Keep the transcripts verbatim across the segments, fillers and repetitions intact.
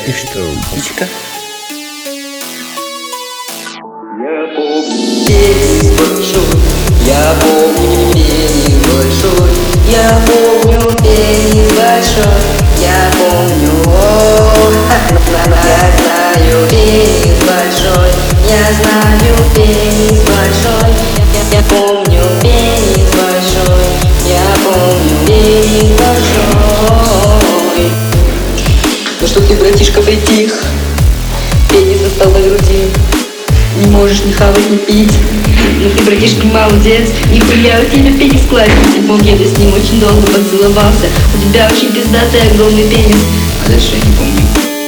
И что, птичка? Я помню пенис большой, я помню пенис большой, я помню пенис большой, я помню, о, я знаю пенис большой, я знаю пенис большой, я, я помню пенис большой, я помню пенис большой. Ну что ты, братишка, притих, пенис достал до груди. Не можешь ни хавать, ни пить. Ну ты, братишка, молодец. Нихуя у тебя пенис классный. Помню, я с ним очень долго поцеловался. У тебя очень пиздатый огромный пенис. А дальше я не помню.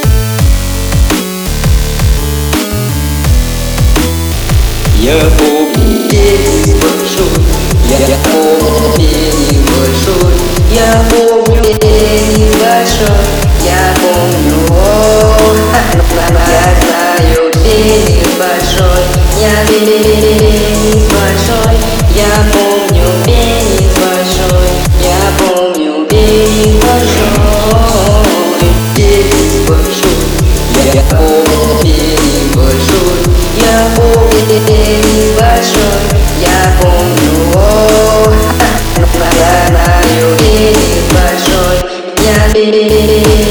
Я помню пенис большой, я, я помню пенис большой, я помню пенис большой, я помню, о, я знаю пенис большой, я пенис большой, я помню пенис большой, я помню пенис большой, пенис большой, я помню пенис большой, я помню пенис большой, я помню, о, я знаю пенис большой, я пенис.